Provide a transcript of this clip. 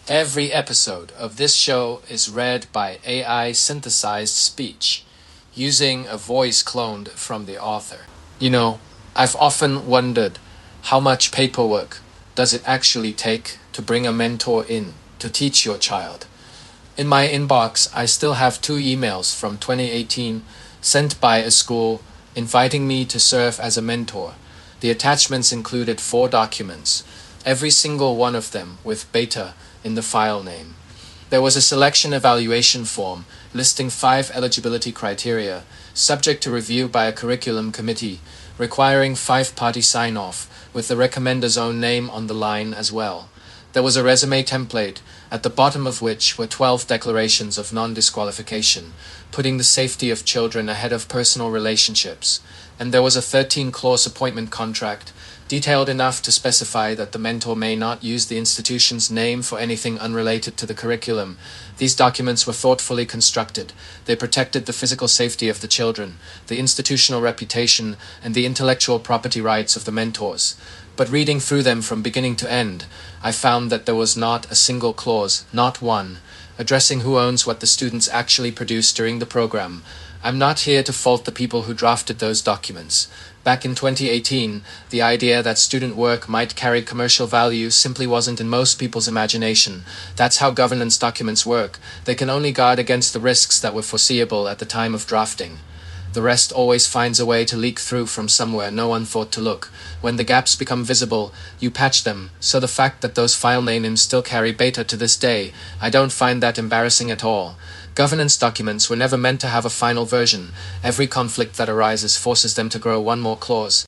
Every episode of this show is read by AI synthesized speech, using a voice cloned from the author. I've often wondered how much paperwork does it actually take to bring a mentor in to teach your child. In my inbox, I still have 2 emails from 2018 sent by a school inviting me to serve as a mentor. The attachments included 4 documents, every single one of them with beta in the file name. There was a selection evaluation form listing 5 eligibility criteria, subject to review by a curriculum committee, requiring 5-party sign-off, with the recommender's own name on the line as well. There was a resume template, at the bottom of which were 12 declarations of non-disqualification, putting the safety of children ahead of personal relationships. And there was a 13-clause appointment contract, detailed enough to specify that the mentor may not use the institution's name for anything unrelated to the curriculum. These documents were thoughtfully constructed. They protected the physical safety of the children, the institutional reputation, and the intellectual property rights of the mentors. But reading through them from beginning to end, I found that there was not a single clause, not one, addressing who owns what the students actually produce during the program. I'm not here to fault the people who drafted those documents. Back in 2018, the idea that student work might carry commercial value simply wasn't in most people's imagination. That's how governance documents work. They can only guard against the risks that were foreseeable at the time of drafting. The rest always finds a way to leak through from somewhere no one thought to look. When the gaps become visible, you patch them, so the fact that those file names still carry beta to this day, I don't find that embarrassing at all. Governance documents were never meant to have a final version. Every conflict that arises forces them to grow one more clause.